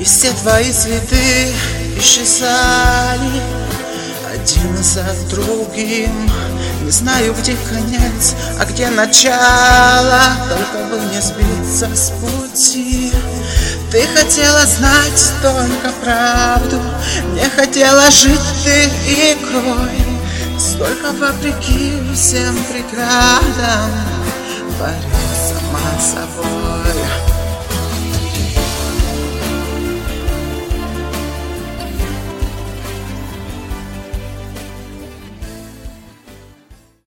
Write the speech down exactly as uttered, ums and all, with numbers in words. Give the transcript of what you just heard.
И все твои цветы исчезали один за другим. Не знаю, где конец, а где начало, только бы не сбиться с пути. Ты хотела знать только правду, не хотела жить ты игрой. Столько вопреки всем преградам борись сама с собой.